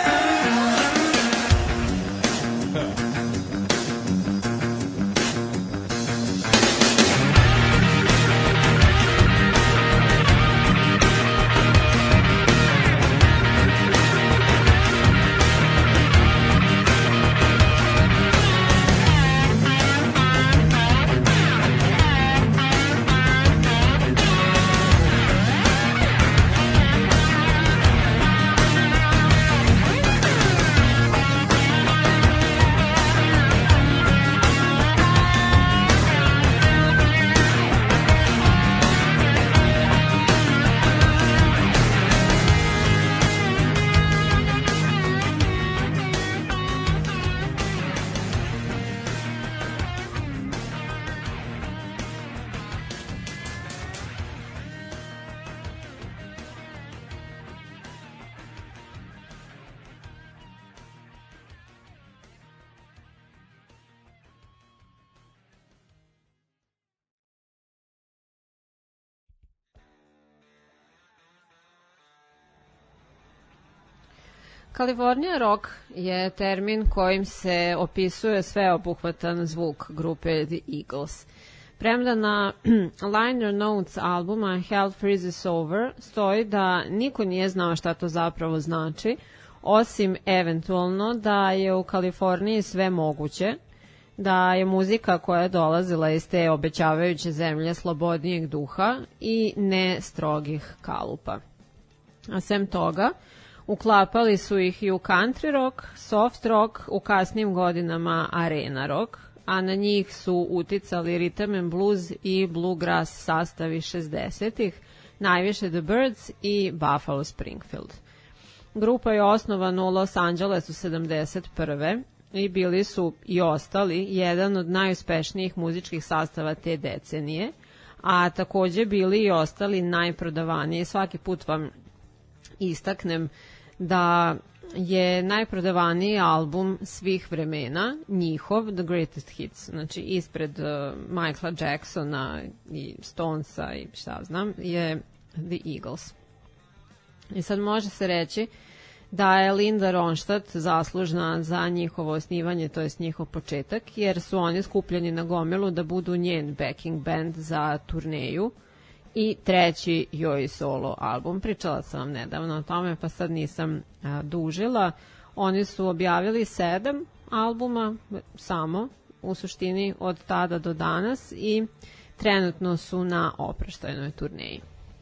Kalifornija rock je termin kojim se opisuje sveobuhvatan zvuk grupe The Eagles. Premda na liner notes albuma Hell Freezes Over stoji da niko nije znao šta to zapravo znači, osim eventualno da je u Kaliforniji sve moguće, da je muzika koja je dolazila iz te obećavajuće zemlje slobodnijeg duha i ne strogih kalupa. A sem toga, uklapali su ih i u country rock, soft rock, u kasnim godinama arena rock, a na njih su uticali rhythm and blues i bluegrass sastavi 60-ih, najviše The Byrds i Buffalo Springfield. Grupa je osnovana u Los Angelesu 71. i bili su i ostali jedan od najuspešnijih muzičkih sastava te decenije, a takođe bili i ostali najprodavaniji. Svaki put vam istaknem da je najprodavaniji album svih vremena njihov The Greatest Hits, znači ispred Michaela Jacksona i Stonesa i šta znam, je The Eagles. I sad može se reći da je Linda Ronstadt zaslužna za njihovo osnivanje, to jest njihov početak, jer su oni skupljeni na gomilu da budu njen backing band za turneju i treći joj solo album. Pričala sam vam nedavno o tome, pa sad nisam dužila. Oni su objavili 7 albuma samo, u suštini od tada do danas, i trenutno su na oproštajnoj turneji.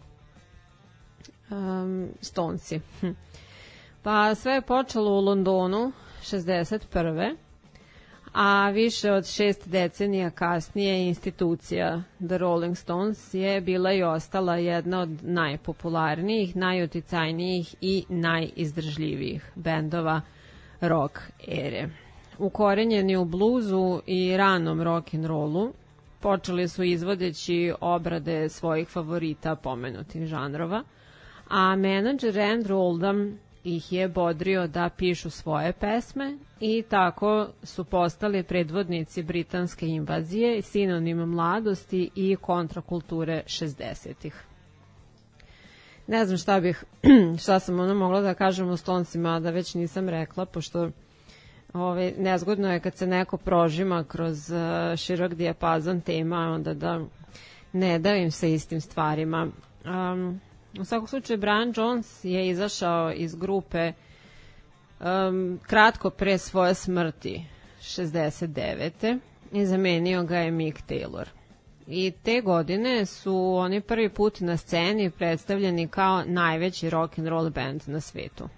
Stonesi. Pa sve je počelo u Londonu 61. a više od 6 decenija kasnije institucija The Rolling Stones je bila i ostala jedna od najpopularnijih, najuticajnijih i najizdržljivijih bendova rock ere. Ukorenjeni u bluzu i ranom rock'n'rollu, počeli su izvodeći obrade svojih favorita pomenutih žanrova, a menadžer Andrew Oldham ih je bodrio da pišu svoje pesme i tako su postali predvodnici britanske invazije, sinonim mladosti i kontrakulture 60-ih. Ne znam šta sam mogla da kažem o Stonesima, da već nisam rekla, pošto nezgodno je kad se neko prožima kroz širok dijapazon tema, onda da ne davim se istim stvarima. U svakom slučaju, Brian Jones je izašao iz grupe kratko pre svoje smrti 69. i zamenio ga je Mick Taylor. I te godine su oni prvi put na sceni predstavljeni kao najveći rock and roll band na svetu.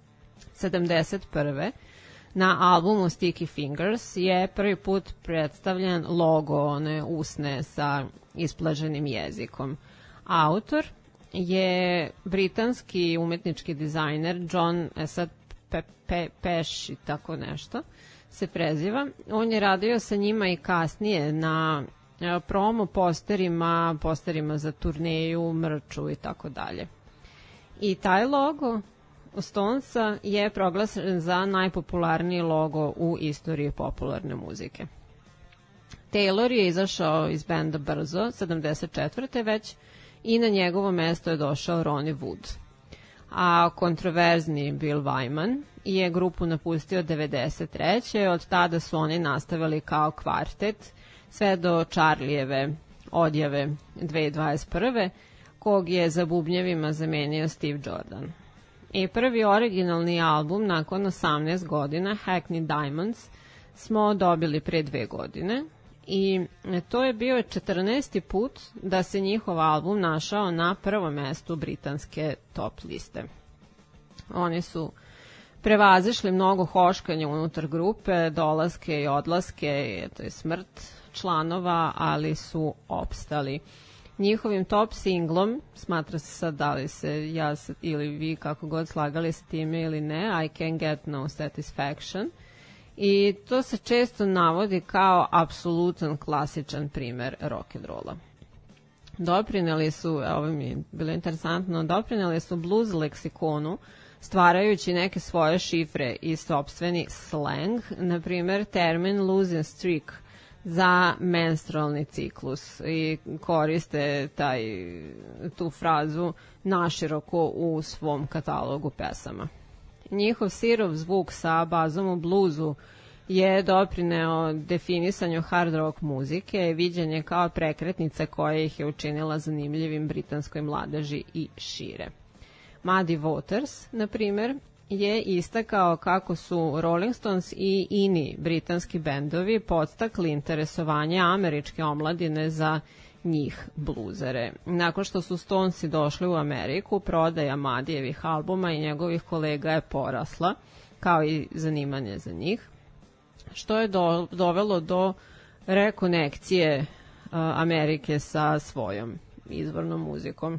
71. na albumu Sticky Fingers je prvi put predstavljen logo one usne sa isplaženim jezikom. Autor je britanski umetnički dizajner John Pesh i tako nešto se preziva. On je radio sa njima i kasnije na promo posterima za turneju, mrču i tako dalje. I taj logo Stonesa je proglašen za najpopularniji logo u istoriji popularne muzike. Taylor je izašao iz benda brzo, 74. već, i na njegovo mesto je došao Ronnie Wood. A kontroverzni Bill Wyman je grupu napustio 93. Od tada su oni nastavili kao kvartet sve do Charlijeve odjave 2021. kog je za bubnjevima zamenio Steve Jordan. I prvi originalni album nakon 18 godina, Hackney Diamonds, smo dobili pre 2 godine i to je bio 14. put da se njihov album našao na prvom mestu britanske top liste. Oni su prevazišli mnogo hoškanja unutar grupe, dolaske i odlaske, to je smrt članova, ali su opstali. Njihovim top singlom, smatra se sad da li se ja ili vi kako god slagali sa time ili ne, I Can't Get No Satisfaction, i to se često navodi kao apsolutan klasičan primer rock'n'rolla. Doprineli su, ovo mi je bilo interesantno, doprineli su blues leksikonu stvarajući neke svoje šifre i sopstveni slang, na primer termin losing streak za menstrualni ciklus i koriste tu frazu naširoko u svom katalogu pesama. Njihov sirov zvuk sa bazom u bluzu je doprineo definisanju hard rock muzike i viđenje kao prekretnica koja ih je učinila zanimljivim britanskoj mladeži i šire. Muddy Waters, na primer, je istakao kako su Rolling Stones i ini britanski bendovi podstakli interesovanje američke omladine za njih bluzere. Nakon što su Stonesi došli u Ameriku, prodaja Madijevih albuma i njegovih kolega je porasla, kao i zanimanje za njih, što je dovelo do rekonekcije Amerike sa svojom izvornom muzikom.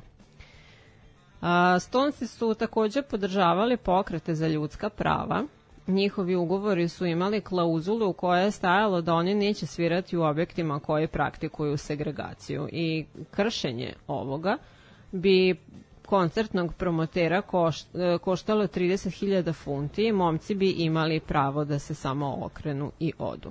Stonesi su takođe podržavali pokrete za ljudska prava. Njihovi ugovori su imali klauzulu u kojoj je stajalo da oni neće svirati u objektima koji praktikuju segregaciju i kršenje ovoga bi koncertnog promotera koštalo 30.000 funti i momci bi imali pravo da se samo okrenu i odu.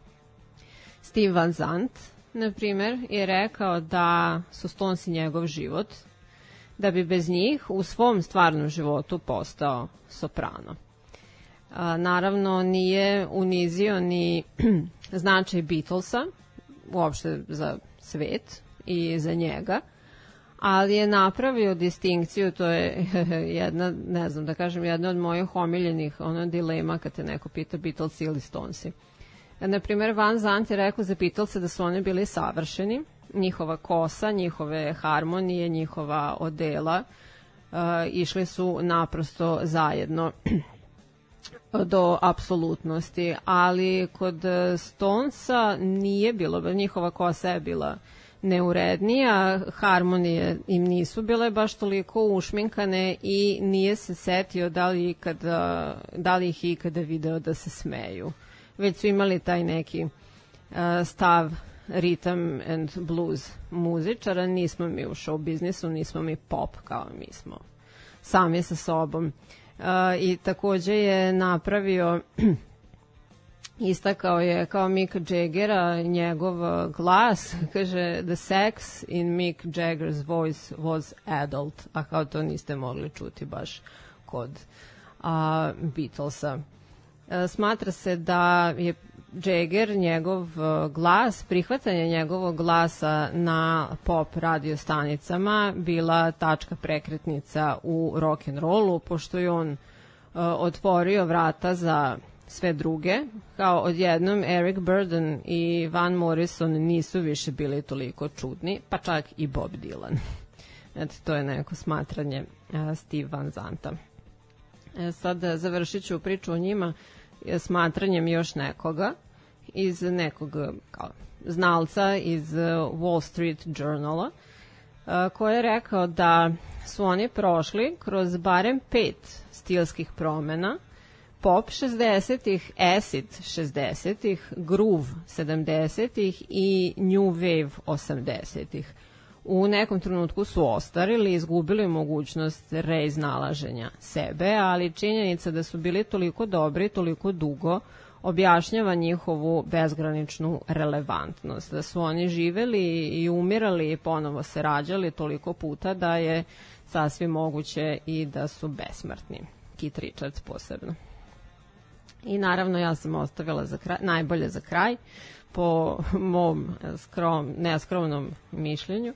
Steve Van Zandt, na primer, je rekao da su Stonesi njegov život, da bi bez njih u svom stvarnom životu postao soprano. Naravno, nije unizio ni značaj Beatlesa, uopšte za svet i za njega, ali je napravio distinkciju, to je jedna, ne znam da kažem, jedna od mojih omiljenih dilema kad te neko pita Beatles ili Stonesi. Naprimer, Van Zandt je rekao za Beatlese da su oni bili savršeni, njihova kosa, njihove harmonije, njihova odela išli su naprosto zajedno do apsolutnosti, ali kod Stonesa nije bilo, njihova kosa je bila neurednija, harmonije im nisu bile baš toliko ušminkane i nije se setio da li ih ikada video da se smeju. Već su imali taj neki stav rhythm and blues muzičara, nismo mi u show biznisu, nismo mi pop kao mi smo sami sa sobom. I takođe je napravio, istakao je kao Micka Jaggera njegov glas, kaže the sex in Mick Jagger's voice was adult, a kao to niste mogli čuti baš kod Beatlesa. Smatra se da je Jagger, njegov glas, prihvatanje njegovog glasa na pop radio stanicama bila tačka prekretnica u rock'n'rollu, pošto je on otvorio vrata za sve druge, kao odjednom Eric Burdon i Van Morrison nisu više bili toliko čudni, pa čak i Bob Dylan. Eto, to je neko smatranje Steve Van Zandta. Sad završit ću priču o njima smatranjem još nekoga iz nekog kao znalca iz Wall Street Journala, koji je rekao da su oni prošli kroz barem 5 stilskih promena pop 60-ih, acid 60-ih, groove 70-ih i new wave 80-ih. U nekom trenutku su ostarili, izgubili mogućnost reiznalaženja sebe, ali činjenica da su bili toliko dobri, toliko dugo, objašnjava njihovu bezgraničnu relevantnost. Da su oni živeli i umirali i ponovo se rađali toliko puta da je sasvim moguće i da su besmrtni. Keith Richards posebno. I naravno ja sam ostavila za kraj, najbolje za kraj, po mom neskromnom mišljenju.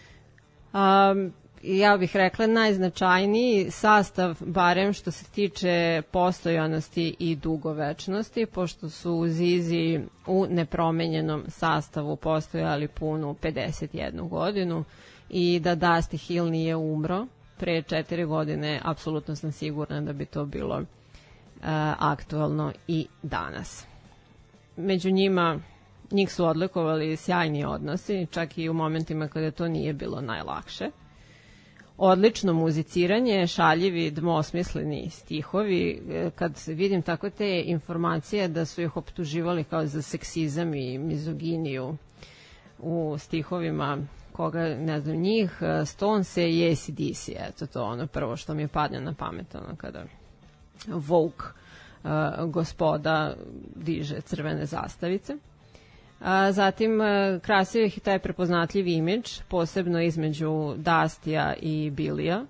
Ja bih rekla najznačajniji sastav, barem što se tiče postojanosti i dugovečnosti, pošto su Zizi u nepromenjenom sastavu postojali punu 51 godinu i da Dusty Hill nije umro pre 4 godine, apsolutno sam sigurna da bi to bilo aktualno i danas. Među njih su odlikovali sjajni odnosi, čak i u momentima kada to nije bilo najlakše. Odlično muziciranje, šaljivi, dvosmisleni stihovi. Kad vidim tako te informacije da su ih optuživali kao za seksizam i mizoginiju u stihovima, koga, ne znam, njih, Stonese i AC/DC, eto to ono prvo što mi padne na pamet, ono kada Vogue gospoda diže crvene zastavice. Zatim, krasiv je taj prepoznatljiv imidž, posebno između Dustya i Billya.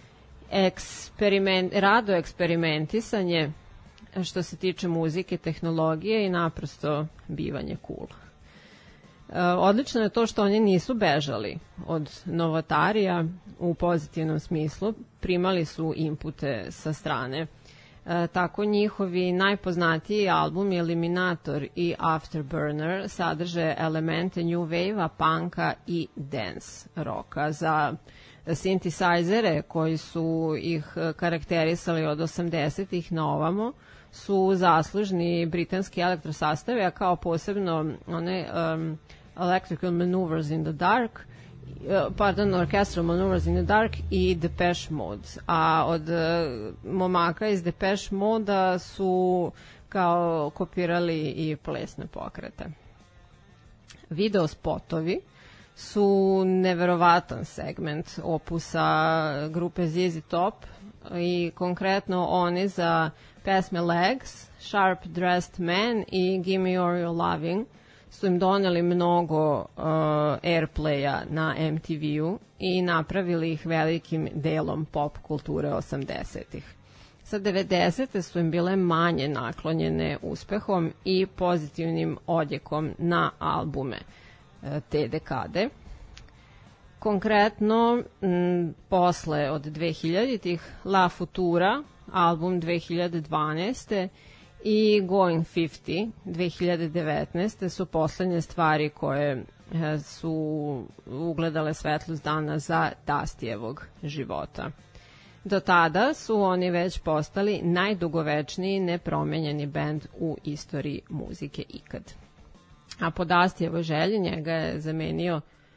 Rado eksperimentisanje što se tiče muzike, tehnologije i naprosto bivanje cool. Odlično je to što oni nisu bežali od novotarija u pozitivnom smislu, primali su inpute sa strane. Tako njihovi najpoznatiji albumi Eliminator i Afterburner sadrže elemente new wave-a, punka i dance rocka. Za synthesizere koji su ih karakterisali od 80-ih na ovamo su zaslužni britanski elektrosastavi, a kao posebno one Electrical Maneuvers in the Dark, Orchestral Maneuvers in the Dark i Depeche Mode. A od momaka iz Depeche Mode su kao kopirali i plesne pokrete. Video spotovi su neverovatan segment opusa grupe ZZ Top i konkretno oni za pesme Legs, Sharp Dressed Man i Gimme All Your Loving su im doneli mnogo airplaya na MTV-u i napravili ih velikim delom pop kulture 80-ih. Sa 90-te su im bile manje naklonjene uspehom i pozitivnim odjekom na albume te dekade. Konkretno, posle od 2000-ih La Futura, album 2012. i Going 50 2019. su poslednje stvari koje su ugledale svetlost dana za Dustyjevog života. Do tada su oni već postali najdugovečniji nepromenjeni bend u istoriji muzike ikad. A po Dustyjevoj želji njega je zamenio,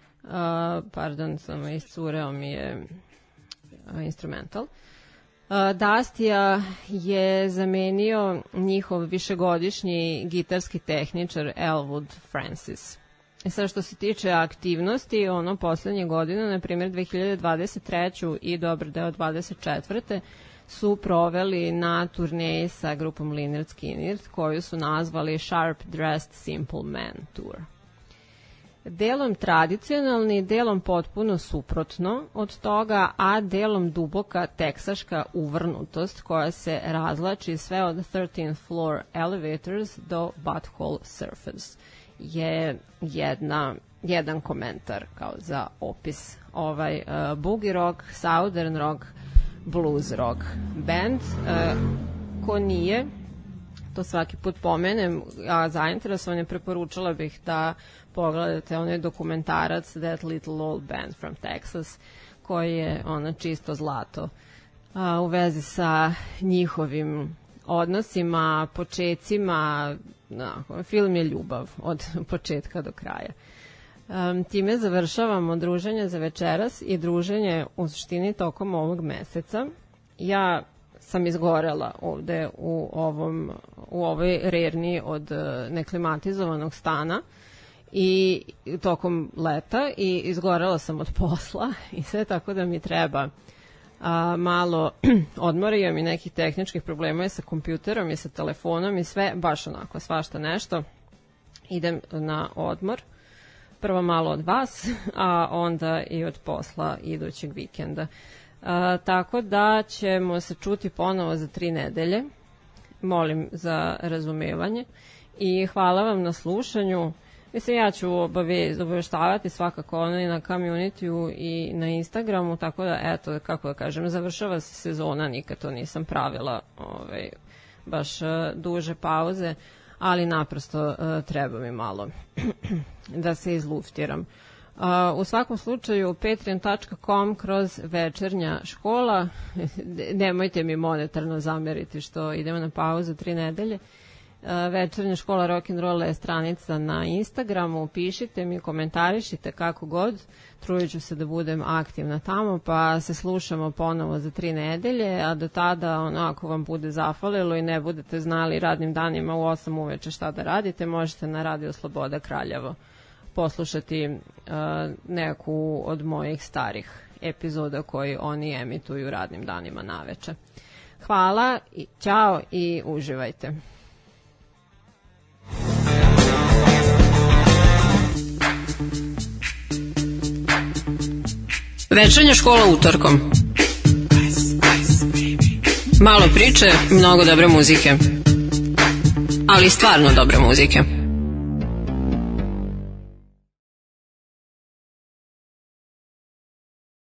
samo iscureo mi je instrumental, Dustya je zamenio njihov višegodišnji gitarski tehničar Elwood Francis. Sad što se tiče aktivnosti, ono poslednje godine, na primjer 2023. i dobar deo 2024. su proveli na turneji sa grupom Lynyrd Skynyrd, koju su nazvali Sharp Dressed Simple Man Tour. Delom tradicionalni, delom potpuno suprotno od toga, a delom duboka teksaška uvrnutost koja se razlači sve od 13th Floor Elevators do Butthole Surfers je jedan komentar kao za opis. Boogie rock, southern rock, blues rock band. Ko nije, to svaki put pomenem, a zainteresovan je, preporučala bih da pogledate onaj dokumentarac That Little Old Band from Texas, koji je čisto zlato u vezi sa njihovim odnosima, počecima. Film je ljubav od početka do kraja. Time završavamo druženje za večeras i druženje u suštini tokom ovog meseca. Ja sam izgorela ovde u ovoj rerni od neklimatizovanog stana i tokom leta i izgorela sam od posla i sve, tako da mi treba malo odmora. Imam i nekih tehničkih problema i sa kompjuterom i sa telefonom i sve, baš onako svašta nešto. Idem na odmor, prvo malo od vas, a onda i od posla idućeg vikenda. Tako da ćemo se čuti ponovo za 3 nedelje. Molim za razumevanje i hvala vam na slušanju. Mislim, ja ću obaveštavati svakako i na community-u i na Instagramu, tako da, eto, kako da kažem, završava se sezona, nikad to nisam pravila, baš duže pauze, ali naprosto treba mi malo da se izluftiram. U svakom slučaju patreon.com/večernja škola, nemojte mi monetarno zameriti što idemo na pauzu 3 nedelje. Večernja škola rock'n'rolla je stranica na Instagramu, pišite mi, komentarišite kako god, trudit ću se da budem aktivna tamo, pa se slušamo ponovo za 3 nedelje, a do tada, ako vam bude zafalilo i ne budete znali radnim danima u 8 uveče šta da radite, možete na Radio Sloboda Kraljevo poslušati neku od mojih starih epizoda koji oni emituju radnim danima naveče. Hvala, ćao i uživajte. Večernja škola utorkom. Malo priče, mnogo dobre muzike. Ali stvarno dobre muzike.